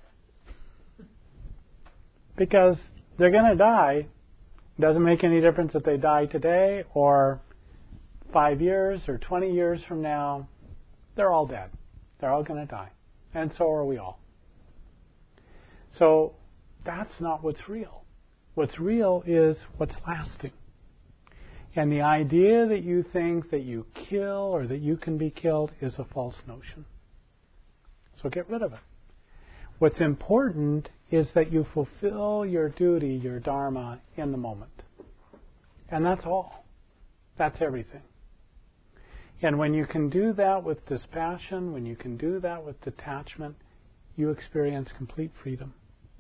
Because they're going to die. It doesn't make any difference if they die today or 5 years or 20 years from now. They're all dead. They're all going to die. And so are we all. So that's not what's real. What's real is what's lasting. And the idea that you think that you kill or that you can be killed is a false notion. So get rid of it. What's important is that you fulfill your duty, your dharma, in the moment. And that's all. That's everything. And when you can do that with dispassion, when you can do that with detachment, you experience complete freedom.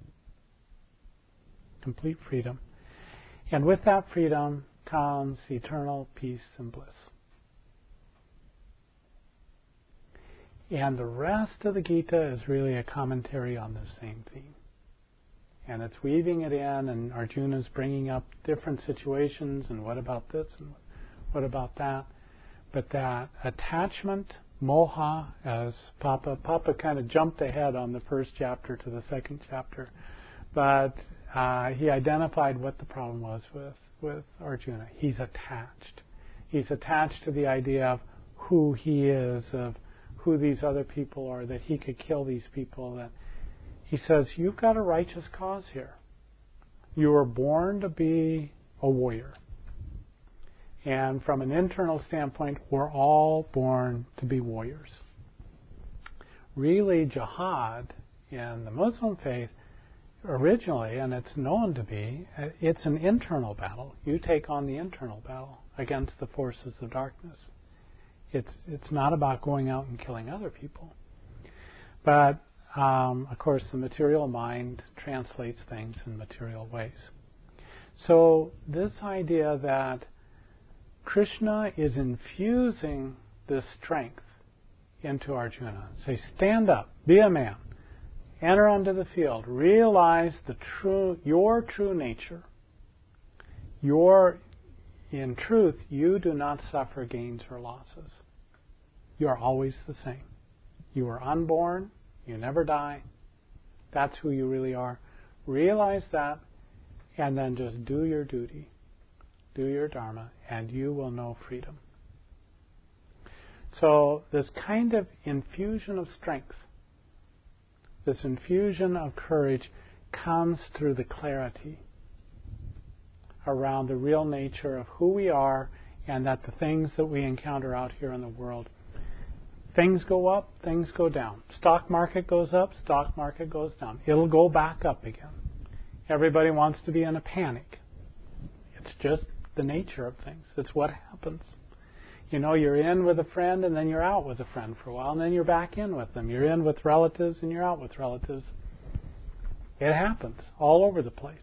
Complete freedom. And with that freedom comes eternal peace and bliss. And the rest of the Gita is really a commentary on the same theme. And it's weaving it in, and Arjuna's bringing up different situations, and what about this, and what about that. But that attachment, moha, as Papa kind of jumped ahead on the first chapter to the second chapter, but he identified what the problem was with Arjuna. He's attached. He's attached to the idea of who he is, of who these other people are, that he could kill these people. he says, you've got a righteous cause here. You were born to be a warrior. And from an internal standpoint, we're all born to be warriors. Really, jihad in the Muslim faith, originally, and it's known to be, it's an internal battle. You take on the internal battle against the forces of darkness. It's not about going out and killing other people. But, of course, the material mind translates things in material ways. So this idea that Krishna is infusing this strength into Arjuna. Say, stand up, be a man, enter onto the field, realize your true nature. In truth, you do not suffer gains or losses. You are always the same. You are unborn, you never die. That's who you really are. Realize that, and then just do your duty. Do your dharma, and you will know freedom. So this kind of infusion of strength, this infusion of courage comes through the clarity around the real nature of who we are, and that the things that we encounter out here in the world, things go up, things go down. Stock market goes up, stock market goes down. It'll go back up again. Everybody wants to be in a panic. It's just the nature of things. It's what happens. You're in with a friend and then you're out with a friend for a while and then you're back in with them. You're in with relatives and you're out with relatives. It happens all over the place.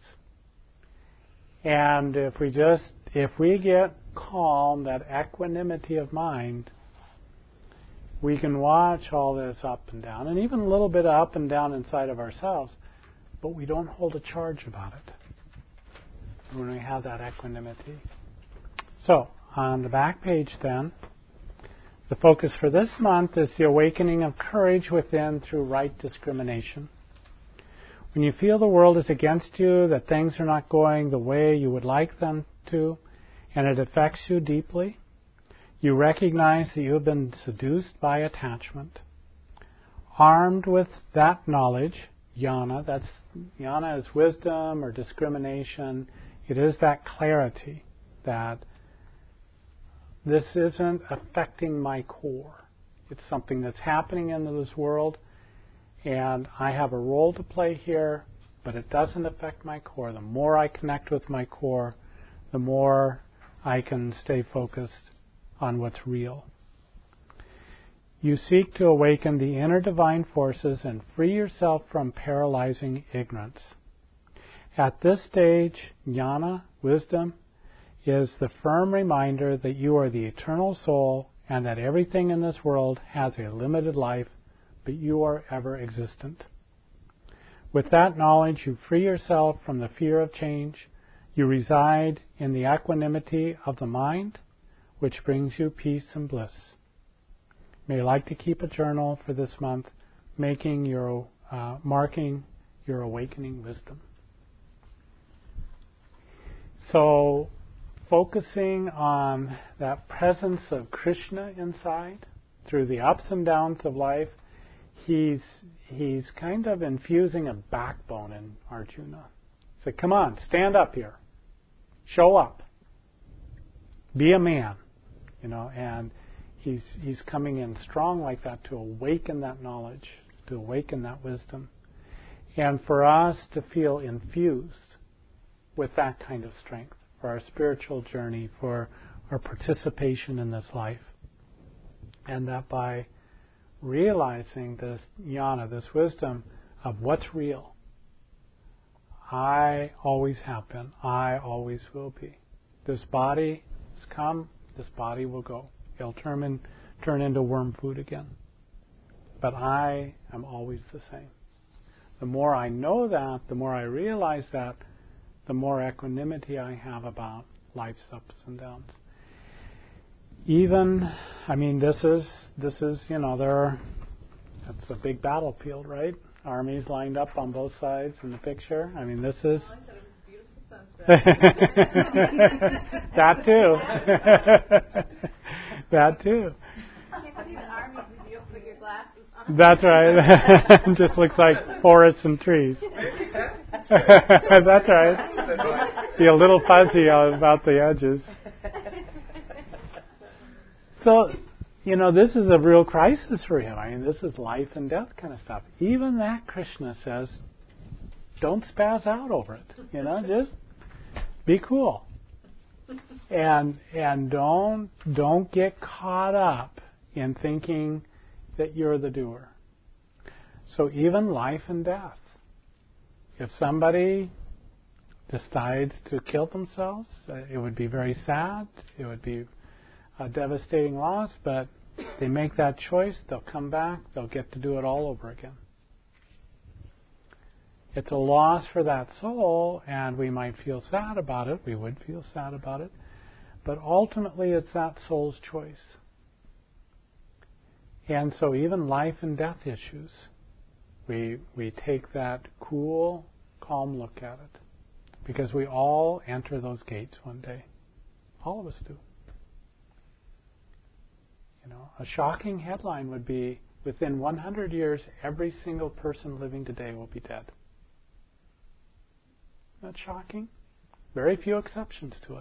And if we get calm, that equanimity of mind, we can watch all this up and down, and even a little bit up and down inside of ourselves, but we don't hold a charge about it when we have that equanimity. So, on the back page then, the focus for this month is the awakening of courage within through right discrimination. When you feel the world is against you, that things are not going the way you would like them to, and it affects you deeply, you recognize that you have been seduced by attachment. Armed with that knowledge, jnana is wisdom or discrimination. It is that clarity that this isn't affecting my core. It's something that's happening in this world, and I have a role to play here, but it doesn't affect my core. The more I connect with my core, the more I can stay focused on what's real. You seek to awaken the inner divine forces and free yourself from paralyzing ignorance. At this stage, jnana, wisdom, is the firm reminder that you are the eternal soul and that everything in this world has a limited life, but you are ever existent. With that knowledge, you free yourself from the fear of change. You reside in the equanimity of the mind, which brings you peace and bliss. You may like to keep a journal for this month, marking your awakening wisdom. So, focusing on that presence of Krishna inside, through the ups and downs of life, he's kind of infusing a backbone in Arjuna. So come on, stand up here. Show up. Be a man. And he's coming in strong like that to awaken that knowledge, to awaken that wisdom. And for us to feel infused with that kind of strength for our spiritual journey, for our participation in this life. And that by realizing this jnana, this wisdom of what's real, I always have been, I always will be. This body has come, this body will go. It'll turn into worm food again. But I am always the same. The more I know that, the more I realize that, the more equanimity I have about life's ups and downs. This is, that's a big battlefield, right? Armies lined up on both sides in the picture. This is... That too. That too. glasses on. That's right. Just looks like forests and trees. That's right. Be a little fuzzy about the edges. So, this is a real crisis for him. I mean, this is life and death kind of stuff. Even that Krishna says, don't spaz out over it. Just be cool. And don't get caught up in thinking that you're the doer. So even life and death. If somebody decides to kill themselves, it would be very sad. It would be a devastating loss, but they make that choice, they'll come back, they'll get to do it all over again. It's a loss for that soul, and we might feel sad about it. We would feel sad about it. But ultimately, it's that soul's choice. And so even life and death issues, we take that cool, calm look at it. Because we all enter those gates one day. All of us do. A shocking headline would be, within 100 years, every single person living today will be dead. Isn't that shocking? Very few exceptions to it.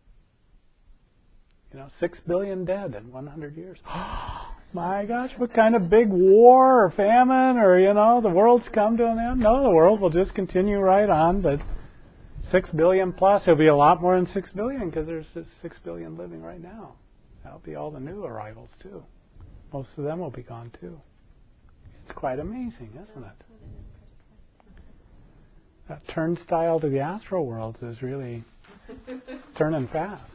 6 billion dead in 100 years. My gosh, what kind of big war or famine or, the world's come to an end? No, the world will just continue right on, but 6 billion plus, there'll be a lot more than 6 billion because there's just 6 billion living right now. That'll be all the new arrivals, too. Most of them will be gone, too. It's quite amazing, isn't it? That turnstile to the astral worlds is really turning fast.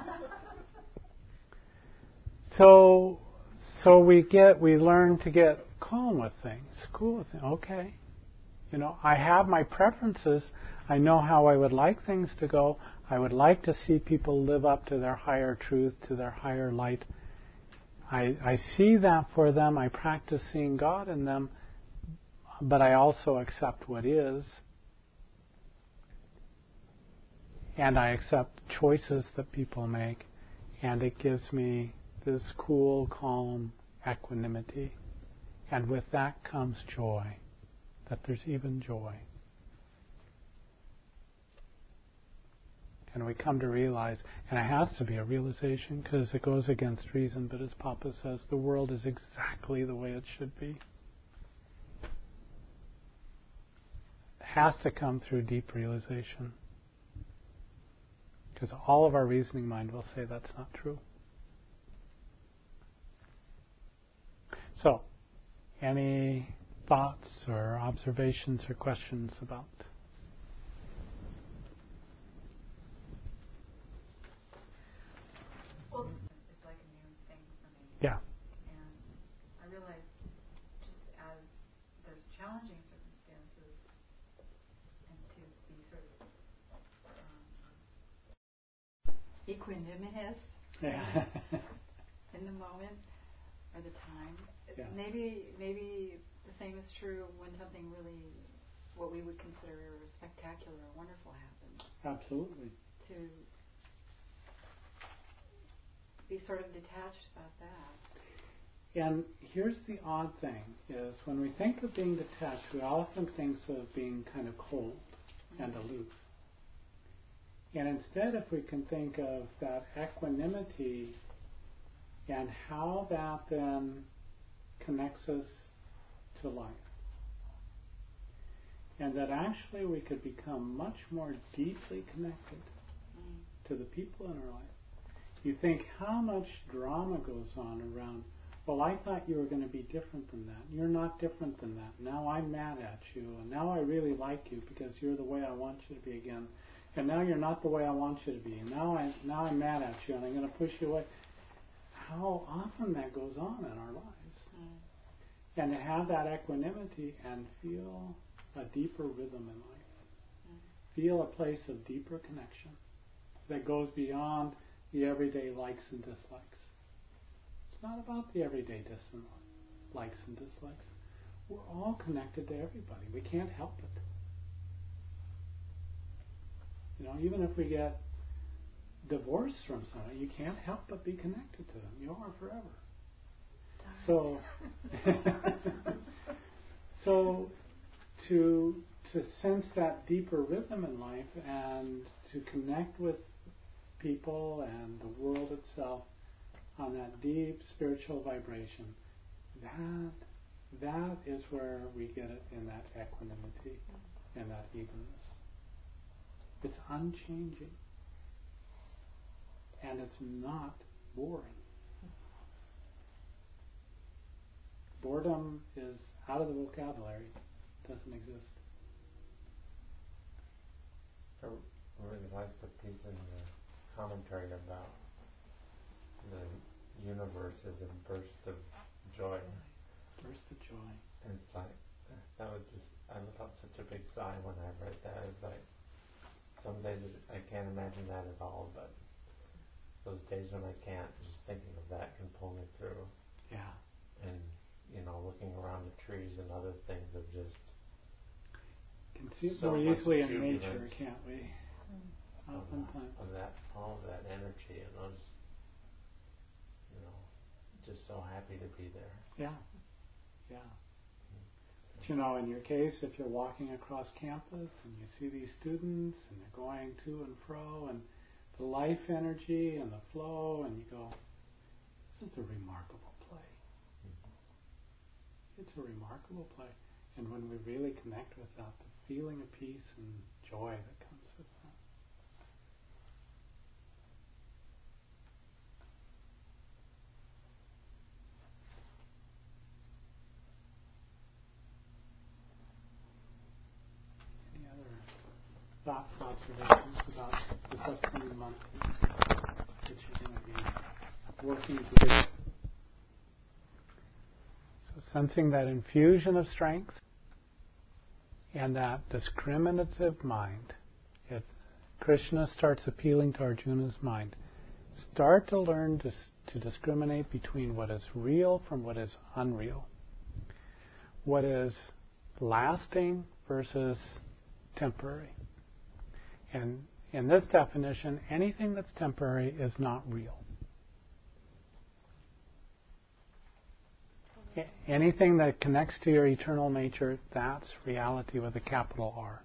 So we learn to get calm with things, cool with things. Okay, I have my preferences. I know how I would like things to go. I would like to see people live up to their higher truth, to their higher light. I see that for them. I practice seeing God in them, but I also accept what is. And I accept choices that people make, and it gives me this cool, calm equanimity. And with that comes joy, that there's even joy. And we come to realize, and it has to be a realization because it goes against reason, but as Papa says, the world is exactly the way it should be. It has to come through deep realization. Because all of our reasoning mind will say that's not true. So, any thoughts or observations or questions about? Well, it's like a new thing for me. Yeah. And I realize just as there's challenging circumstances and to be sort of equanimous in the moment or the time. Yeah. Maybe the same is true when something really, what we would consider spectacular or wonderful happens. Absolutely. To be sort of detached about that. And here's the odd thing, is when we think of being detached, we often think of being kind of cold and aloof. And instead, if we can think of that equanimity and how that then connects us to life, and that actually we could become much more deeply connected to the people in our life. You think how much drama goes on around, well, I thought you were going to be different than that. You're not different than that. Now I'm mad at you, and now I really like you because you're the way I want you to be again. And now you're not the way I want you to be. Now I'm mad at you, and I'm going to push you away. How often that goes on in our lives. And to have that equanimity and feel a deeper rhythm in life. Feel a place of deeper connection that goes beyond the everyday likes and dislikes. It's not about the everyday likes and dislikes. We're all connected to everybody. We can't help it. Even if we get divorced from someone, you can't help but be connected to them. You are forever. So, so to sense that deeper rhythm in life and to connect with people and the world itself on that deep spiritual vibration, that is where we get it in that equanimity and that evenness. It's unchanging. And it's not boring. Boredom is out of the vocabulary. It doesn't exist. I really like the piece in the commentary about the universe as a burst of joy. Burst of joy. And it's like, that was just, I felt such a big sigh when I read that. It's like, some days I can't imagine that at all, but those days when I can't, just thinking of that can pull me through. Yeah. And, looking around the trees and other things of just can see it more easily in nature, can't we? Oftentimes. Of that, all of that energy, and I was, just so happy to be there. Yeah. Yeah. But in your case, if you're walking across campus and you see these students and they're going to and fro and the life energy and the flow, and you go, this is a remarkable play. It's a remarkable play. And when we really connect with that, the feeling of peace and joy that comes with that. Any other thoughts, observations about this upcoming month that you're going to be working to do? So sensing that infusion of strength and that discriminative mind. Krishna starts appealing to Arjuna's mind. Start to learn to discriminate between what is real from what is unreal. What is lasting versus temporary. And in this definition, anything that's temporary is not real. Anything that connects to your eternal nature, that's reality with a capital R.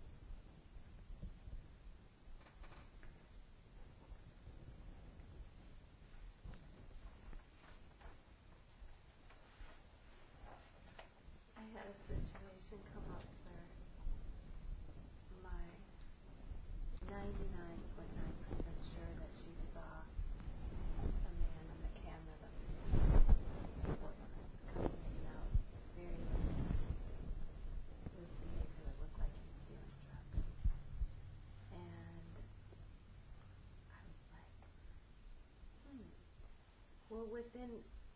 I had a situation come up where my 99.9% sure that she saw a man on the camera that was coming in and out very with behavior that looked like he was doing drugs. And I was like, Well, within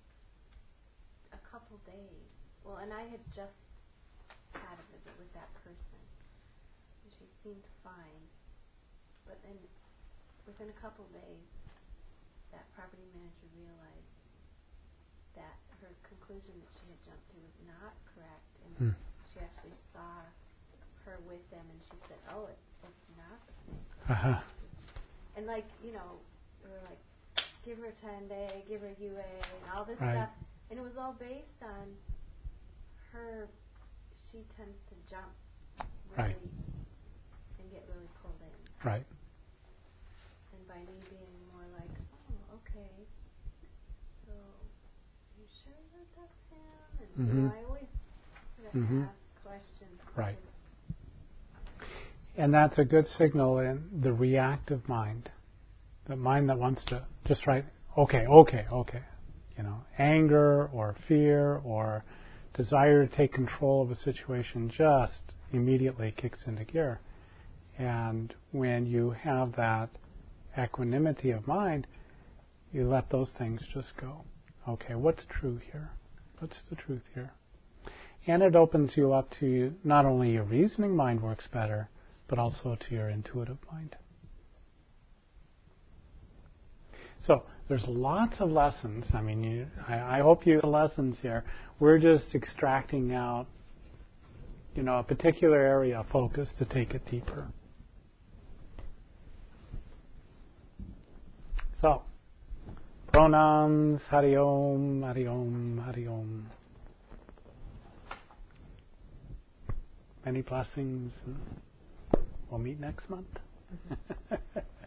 a couple days, and I had just had a visit with that person, and she seemed fine, but then within a couple days, that property manager realized that her conclusion that she had jumped to was not correct, and she actually saw her with them, and she said, it's not the same person. And they were like, give her 10-day, give her UA, and all this stuff, and it was all based on her. She tends to jump really and get really pulled in. Right. And by me being more like, okay, so are you sure that that's him? And I always sort of ask questions. Right. And that's a good signal in the reactive mind. The mind that wants to just okay. Anger or fear or desire to take control of a situation just immediately kicks into gear. And when you have that equanimity of mind, you let those things just go. Okay, what's true here? What's the truth here? And it opens you up to not only your reasoning mind works better, but also to your intuitive mind. So there's lots of lessons. I mean, I hope you have lessons here. We're just extracting out, a particular area of focus to take it deeper. So Pronams, Hari Om, Hari Om, Hari Om. Many blessings. We'll meet next month.